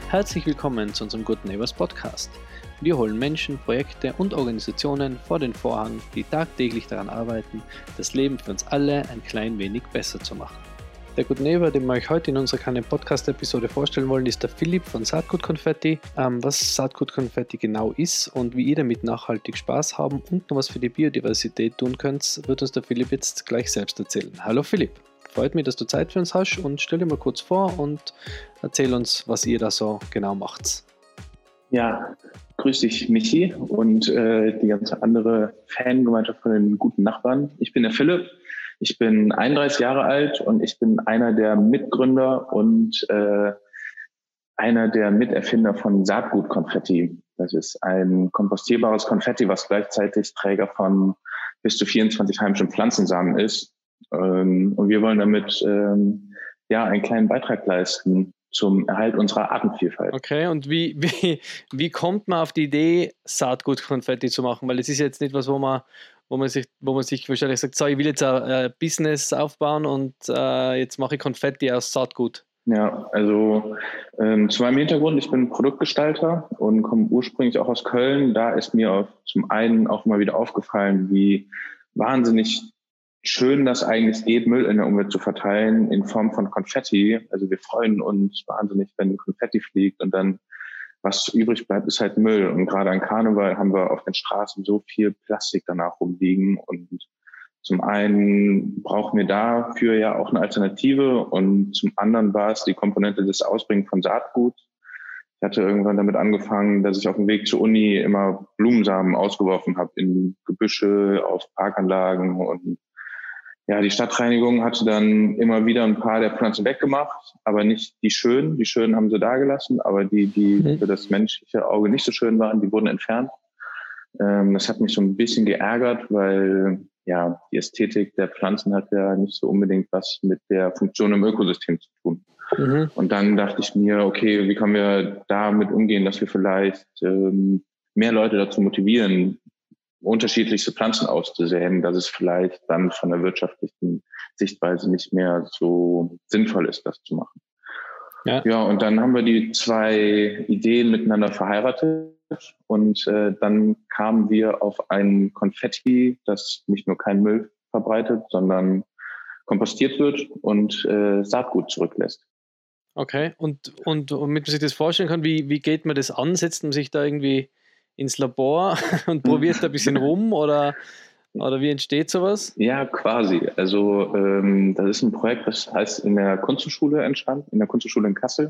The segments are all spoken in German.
Herzlich willkommen zu unserem Good Neighbors Podcast. Wir holen Menschen, Projekte und Organisationen vor den Vorhang, die tagtäglich daran arbeiten, das Leben für uns alle ein klein wenig besser zu machen. Der Good Neighbor, den wir euch heute in unserer kleinen Podcast-Episode vorstellen wollen, ist der Philipp von Saatgut Konfetti. Was Saatgut Konfetti genau ist und wie ihr damit nachhaltig Spaß haben und noch was für die Biodiversität tun könnt, wird uns der Philipp jetzt gleich selbst erzählen. Hallo Philipp, freut mich, dass du Zeit für uns hast und stell dir mal kurz vor und erzähl uns, was ihr da so genau macht. Ja, grüß dich Michi und die ganze andere Fangemeinschaft von den guten Nachbarn. Ich bin der Philipp, ich bin 31 Jahre alt und ich bin einer der Mitgründer und einer der Miterfinder von Saatgut Konfetti. Das ist ein kompostierbares Konfetti, was gleichzeitig Träger von bis zu 24 heimischen Pflanzensamen ist. Und wir wollen damit einen kleinen Beitrag leisten zum Erhalt unserer Artenvielfalt. Okay, und wie kommt man auf die Idee, Saatgut-Konfetti zu machen? Weil es ist jetzt nicht was, wo man sich wahrscheinlich sagt, so, ich will jetzt ein Business aufbauen und jetzt mache ich Konfetti aus Saatgut. Ja, also zu meinem Hintergrund, ich bin Produktgestalter und komme ursprünglich auch aus Köln. Da ist mir zum einen auch mal wieder aufgefallen, wie wahnsinnig schön das eigentlich geht, Müll in der Umwelt zu verteilen in Form von Konfetti. Also wir freuen uns wahnsinnig, wenn Konfetti fliegt und dann was übrig bleibt, ist halt Müll. Und gerade an Karneval haben wir auf den Straßen so viel Plastik danach rumliegen. Und zum einen brauchen wir dafür ja auch eine Alternative und zum anderen war es die Komponente des Ausbringen von Saatgut. Ich hatte irgendwann damit angefangen, dass ich auf dem Weg zur Uni immer Blumensamen ausgeworfen habe in Gebüsche, auf Parkanlagen und ja, die Stadtreinigung hatte dann immer wieder ein paar der Pflanzen weggemacht, aber nicht die schönen. Die schönen haben sie da gelassen, aber die für das menschliche Auge nicht so schön waren, die wurden entfernt. Das hat mich so ein bisschen geärgert, weil ja die Ästhetik der Pflanzen hat ja nicht so unbedingt was mit der Funktion im Ökosystem zu tun. Mhm. Und dann dachte ich mir, okay, wie können wir damit umgehen, dass wir vielleicht mehr Leute dazu motivieren, unterschiedlichste Pflanzen auszusäen, dass es vielleicht dann von der wirtschaftlichen Sichtweise nicht mehr so sinnvoll ist, das zu machen. Ja, und dann haben wir die zwei Ideen miteinander verheiratet und dann kamen wir auf ein Konfetti, das nicht nur keinen Müll verbreitet, sondern kompostiert wird und Saatgut zurücklässt. Okay, und damit man sich das vorstellen kann, wie geht man das an? Setzt man sich da irgendwie ins Labor und probiert da ein bisschen rum oder wie entsteht sowas? Ja, quasi. Also das ist ein Projekt, das heißt in der Kunsthochschule entstanden, in der Kunsthochschule in Kassel.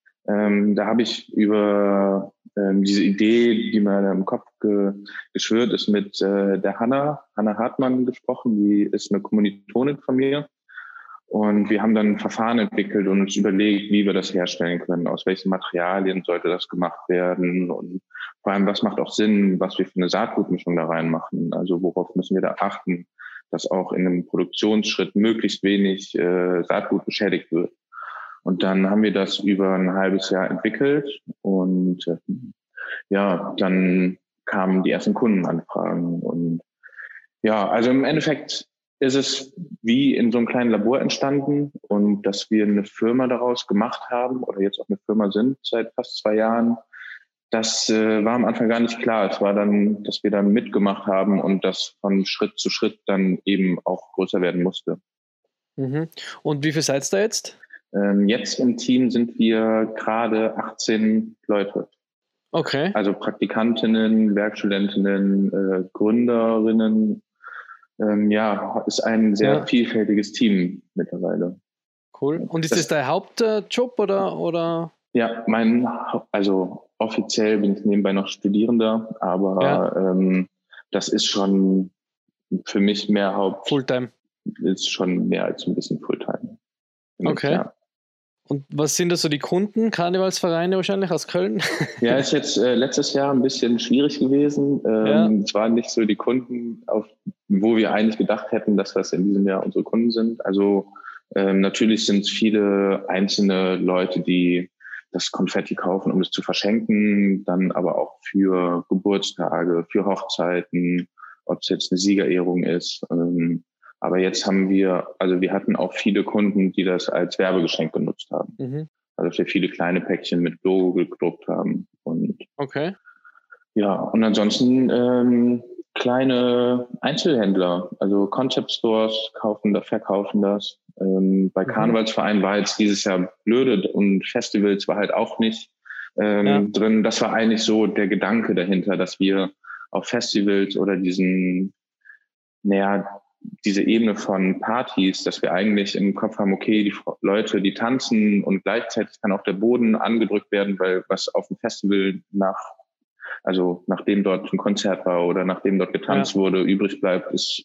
Da habe ich über diese Idee, die mir im Kopf geschwirrt ist, mit der Hanna Hartmann gesprochen. Die ist eine Kommilitonin von mir. Und wir haben dann ein Verfahren entwickelt und uns überlegt, wie wir das herstellen können, aus welchen Materialien sollte das gemacht werden und vor allem, was macht auch Sinn, was wir für eine Saatgutmischung da reinmachen. Also worauf müssen wir da achten, dass auch in einem Produktionsschritt möglichst wenig Saatgut beschädigt wird. Und dann haben wir das über ein halbes Jahr entwickelt und dann kamen die ersten Kundenanfragen. Und ja, also im Endeffekt ist es wie in so einem kleinen Labor entstanden und dass wir eine Firma daraus gemacht haben oder jetzt auch eine Firma sind seit fast 2 Jahren, das war am Anfang gar nicht klar. Es war dann, dass wir dann mitgemacht haben und das von Schritt zu Schritt dann eben auch größer werden musste. Mhm. Und wie viel seid ihr da jetzt? Jetzt im Team sind wir gerade 18 Leute. Okay. Also Praktikantinnen, Werkstudentinnen, Gründerinnen. Ist ein sehr vielfältiges Team mittlerweile. Cool. Und ist das dein Hauptjob oder? Ja, also offiziell bin ich nebenbei noch Studierender, aber das ist schon für mich mehr Fulltime. Ist schon mehr als ein bisschen Fulltime. Okay. Ja. Und was sind da so die Kunden? Karnevalsvereine wahrscheinlich aus Köln? Ja, ist jetzt letztes Jahr ein bisschen schwierig gewesen. Es waren nicht so die Kunden, wo wir eigentlich gedacht hätten, dass das in diesem Jahr unsere Kunden sind. Also natürlich sind es viele einzelne Leute, die das Konfetti kaufen, um es zu verschenken, dann aber auch für Geburtstage, für Hochzeiten, ob es jetzt eine Siegerehrung ist. Aber jetzt wir hatten auch viele Kunden, die das als Werbegeschenk genutzt haben. Mhm. Also dass wir viele kleine Päckchen mit Logo gedruckt haben. Und Okay. ja, und ansonsten kleine Einzelhändler, also Concept Stores verkaufen das. Bei Karnevalsvereinen war jetzt dieses Jahr blöde und Festivals war halt auch nicht drin. Das war eigentlich so der Gedanke dahinter, dass wir auf Festivals oder diese Ebene von Partys, dass wir eigentlich im Kopf haben, okay, die Leute, die tanzen und gleichzeitig kann auch der Boden angedrückt werden, weil was auf dem Festival nachdem dort ein Konzert war oder nachdem dort getanzt wurde, übrig bleibt, ist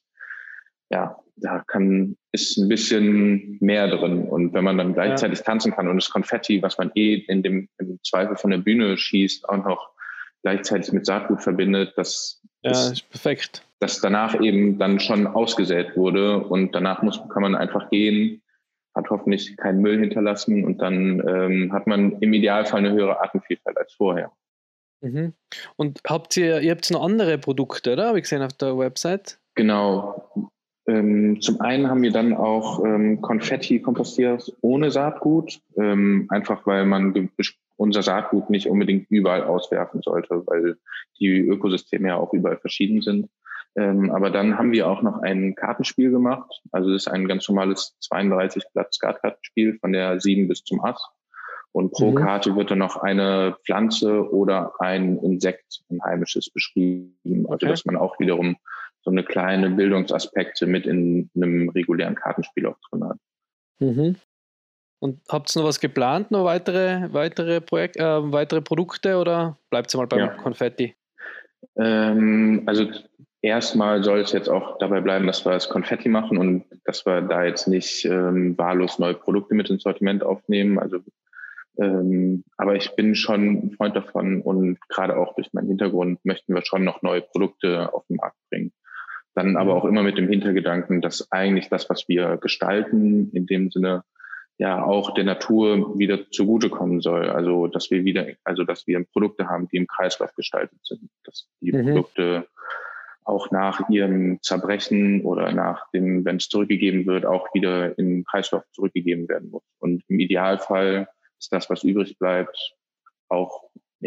ein bisschen mehr drin. Und wenn man dann gleichzeitig tanzen kann und das Konfetti, was man im Zweifel von der Bühne schießt, auch noch gleichzeitig mit Saatgut verbindet, das ist perfekt. Das danach eben dann schon ausgesät wurde und danach kann man einfach gehen, hat hoffentlich keinen Müll hinterlassen und dann hat man im Idealfall eine höhere Artenvielfalt als vorher. Mhm. Und ihr habt noch andere Produkte, oder? Habe ich gesehen auf der Website? Genau. Zum einen haben wir dann auch Konfetti kompostiert ohne Saatgut, einfach weil man unser Saatgut nicht unbedingt überall auswerfen sollte, weil die Ökosysteme ja auch überall verschieden sind. Aber dann haben wir auch noch ein Kartenspiel gemacht. Also das ist ein ganz normales 32-Blatt-Skatkartenspiel von der 7 bis zum Ass. Und pro Karte wird dann noch eine Pflanze oder ein Insekt, ein heimisches, beschrieben. Also dass man auch wiederum so eine kleine Bildungsaspekte mit in einem regulären Kartenspiel auch drin hat. Mhm. Und habt ihr noch was geplant, noch weitere Produkte oder bleibt ihr mal beim Konfetti? Also erstmal soll es jetzt auch dabei bleiben, dass wir das Konfetti machen und dass wir da jetzt nicht wahllos neue Produkte mit ins Sortiment aufnehmen. Also aber ich bin schon ein Freund davon und gerade auch durch meinen Hintergrund möchten wir schon noch neue Produkte auf den Markt bringen. Dann aber auch immer mit dem Hintergedanken, dass eigentlich das, was wir gestalten, in dem Sinne ja auch der Natur wieder zugutekommen soll. Also dass wir Produkte haben, die im Kreislauf gestaltet sind, dass die Produkte auch nach ihrem Zerbrechen oder wenn es zurückgegeben wird, auch wieder im Kreislauf zurückgegeben werden muss. Und im Idealfall ist das, was übrig bleibt, auch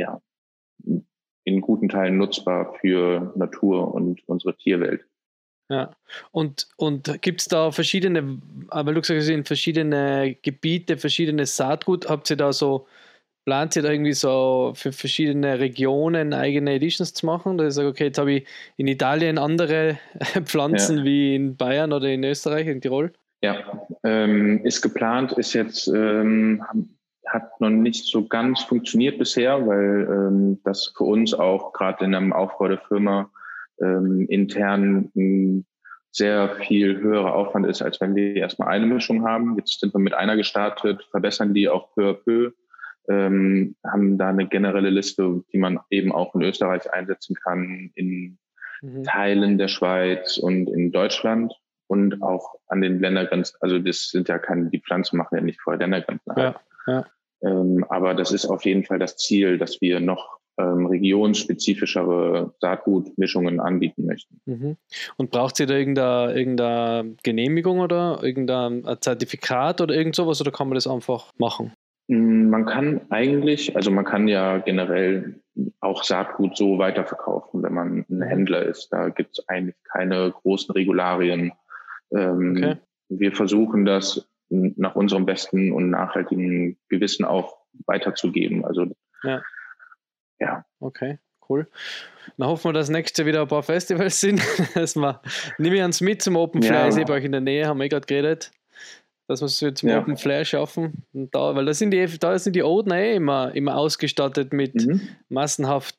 in guten Teilen nutzbar für Natur und unsere Tierwelt. Ja, und gibt es da verschiedene, weil du gesagt hast, in verschiedene Gebiete, verschiedenes Saatgut, plant ihr da irgendwie so für verschiedene Regionen eigene Editions zu machen? Da ich sage, okay, jetzt habe ich in Italien andere Pflanzen wie in Bayern oder in Österreich, in Tirol? Ja, ist geplant, ist jetzt, hat noch nicht so ganz funktioniert bisher, weil das für uns auch gerade in einem Aufbau der Firma intern ein sehr viel höherer Aufwand ist, als wenn wir erstmal eine Mischung haben. Jetzt sind wir mit einer gestartet, verbessern die auch peu à peu, haben da eine generelle Liste, die man eben auch in Österreich einsetzen kann, in Teilen der Schweiz und in Deutschland und auch an den Ländergrenzen. Also das sind ja die Pflanzen machen ja nicht vorher Ländergrenzen. Aber das ist auf jeden Fall das Ziel, dass wir noch regionsspezifischere Saatgutmischungen anbieten möchten. Und braucht ihr da irgendeine Genehmigung oder irgendein Zertifikat oder irgend sowas oder kann man das einfach machen? Man kann ja generell auch Saatgut so weiterverkaufen, wenn man ein Händler ist. Da gibt es eigentlich keine großen Regularien. Wir versuchen das nach unserem besten und nachhaltigen Gewissen auch weiterzugeben. Also ja. Okay, cool. Dann hoffen wir, dass nächstes Jahr wieder ein paar Festivals sind. Nehme ich uns mit zum Open Flair. Ich sehe bei euch in der Nähe, haben wir gerade geredet, dass wir es zum Open Flair schaffen. Und weil da sind die Oden immer ausgestattet mit massenhaft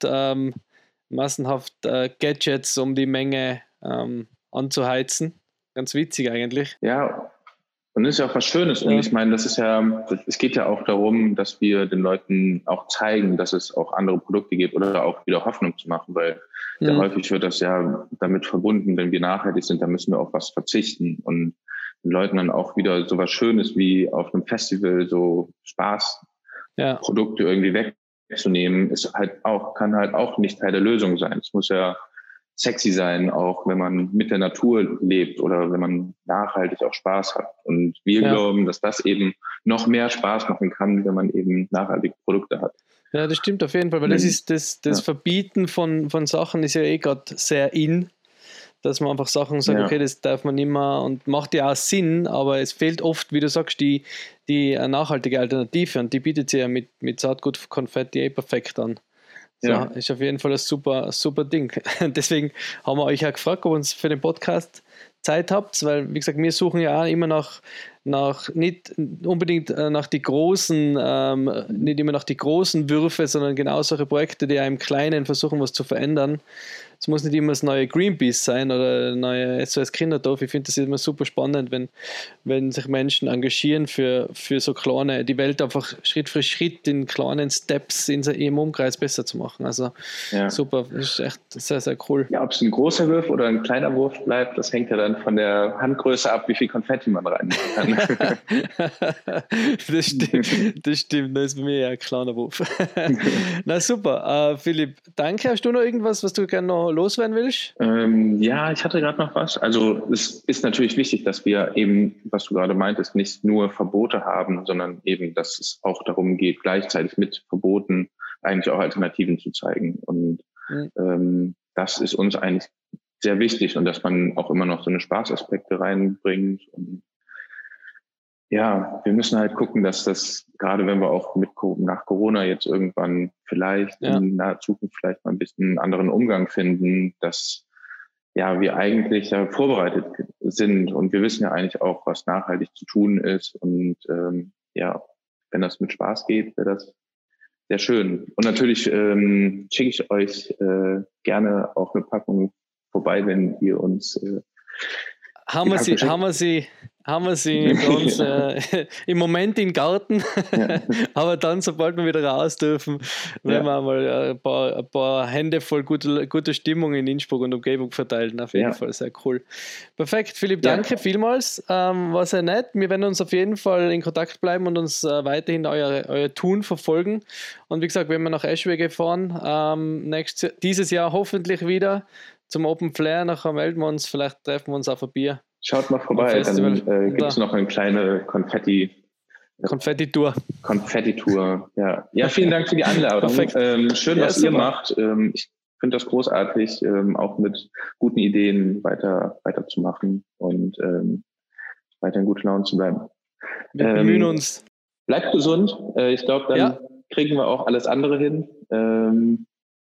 Gadgets, um die Menge anzuheizen. Ganz witzig eigentlich. Ja, und das ist ja auch was Schönes. Und ich meine, es geht ja auch darum, dass wir den Leuten auch zeigen, dass es auch andere Produkte gibt oder auch wieder Hoffnung zu machen, weil sehr häufig wird das ja damit verbunden, wenn wir nachhaltig sind, dann müssen wir auf was verzichten und den Leuten dann auch wieder so was Schönes wie auf einem Festival so Spaßprodukte irgendwie wegzunehmen, kann halt auch nicht Teil der Lösung sein. Es muss ja sexy sein, auch wenn man mit der Natur lebt oder wenn man nachhaltig auch Spaß hat. Und wir glauben, dass das eben noch mehr Spaß machen kann, wenn man eben nachhaltige Produkte hat. Ja, das stimmt auf jeden Fall, weil das ist das Verbieten von Sachen ist ja gerade sehr in, dass man einfach Sachen sagt, okay, das darf man nicht mehr und macht ja auch Sinn, aber es fehlt oft, wie du sagst, die nachhaltige Alternative und die bietet sich ja mit Saatgut-Konfetti perfekt an. So, ist auf jeden Fall ein super Ding. Deswegen haben wir euch auch gefragt, ob ihr uns für den Podcast Zeit habt, weil, wie gesagt, wir suchen ja auch immer nicht unbedingt nach die großen, nicht immer nach die großen Würfe, sondern genau solche Projekte, die ja im Kleinen versuchen, was zu verändern. Es muss nicht immer das neue Greenpeace sein oder das neue SOS Kinderdorf. Ich finde das immer super spannend, wenn sich Menschen engagieren für so kleine, die Welt einfach Schritt für Schritt in kleinen Steps im Umkreis besser zu machen. Also super, das ist echt sehr, sehr cool. Ja, ob es ein großer Wurf oder ein kleiner Wurf bleibt, das hängt ja dann von der Handgröße ab, wie viel Konfetti man reinmachen kann. Das stimmt, das ist bei mir ja ein kleiner Wurf. Na super, Philipp, danke. Hast du noch irgendwas, was du gerne noch loswerden willst? Ja, ich hatte gerade noch was. Also es ist natürlich wichtig, dass wir eben, was du gerade meintest, nicht nur Verbote haben, sondern eben, dass es auch darum geht, gleichzeitig mit Verboten eigentlich auch Alternativen zu zeigen. Und das ist uns eigentlich sehr wichtig und dass man auch immer noch so eine Spaßaspekte reinbringt. Und ja, wir müssen halt gucken, dass das, gerade wenn wir auch nach Corona jetzt irgendwann vielleicht in naher Zukunft vielleicht mal ein bisschen einen anderen Umgang finden, dass wir eigentlich vorbereitet sind und wir wissen ja eigentlich auch, was nachhaltig zu tun ist und wenn das mit Spaß geht, wäre das sehr schön. Und natürlich schicke ich euch gerne auch eine Packung vorbei, wenn ihr uns haben wir sie bei uns im Moment im Garten, aber dann, sobald wir wieder raus dürfen, werden wir mal ein paar Hände voll gute Stimmung in Innsbruck und Umgebung verteilen. Auf jeden Fall, sehr cool. Perfekt, Philipp, danke vielmals. War sehr nett. Wir werden uns auf jeden Fall in Kontakt bleiben und uns weiterhin euer Tun verfolgen. Und wie gesagt, wenn wir nach Eschwege fahren, dieses Jahr hoffentlich wieder zum Open Flair, nachher melden wir uns, vielleicht treffen wir uns auf ein Bier. Schaut mal vorbei, dann gibt es noch eine kleine Konfetti-Tour. Ja, vielen Dank für die Einladung. Schön, was ihr macht. Ich finde das großartig, auch mit guten Ideen weiterzumachen und weiter in guter Laune zu bleiben. Wir bemühen uns. Bleibt gesund. Ich glaube, dann kriegen wir auch alles andere hin.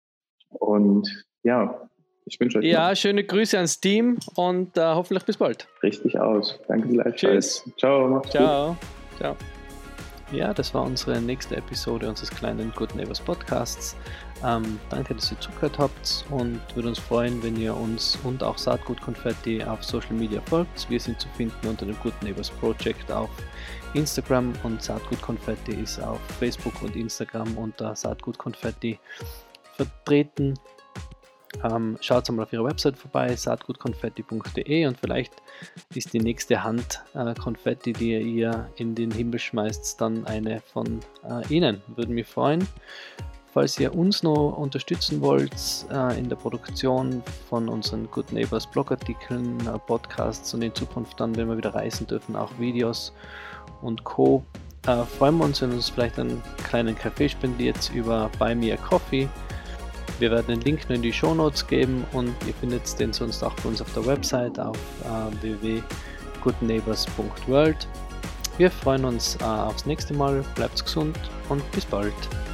Und ich wünsche euch schöne Grüße ans Team und hoffentlich bis bald. Richtig aus. Danke gleichfalls. Tschüss. Ciao. Macht's gut. Ciao. Ja, das war unsere nächste Episode unseres kleinen Good Neighbors Podcasts. Danke, dass ihr zugehört habt und würde uns freuen, wenn ihr uns und auch Saatgut Konfetti auf Social Media folgt. Wir sind zu finden unter dem Good Neighbors Project auf Instagram und Saatgut Konfetti ist auf Facebook und Instagram unter Saatgut Konfetti vertreten. Schaut mal auf ihrer Website vorbei, saatgutkonfetti.de und vielleicht ist die nächste Hand Konfetti, die ihr in den Himmel schmeißt, dann eine von Ihnen. Würde mich freuen. Falls ihr uns noch unterstützen wollt in der Produktion von unseren Good Neighbors Blogartikeln, Podcasts und in Zukunft dann, wenn wir wieder reisen dürfen, auch Videos und Co. Freuen wir uns, wenn uns vielleicht einen kleinen Kaffee spendiert über Buy Me a Coffee. Wir werden den Link nur in die Shownotes geben und ihr findet den sonst auch bei uns auf der Website auf www.goodneighbors.world. Wir freuen uns aufs nächste Mal, bleibt gesund und bis bald.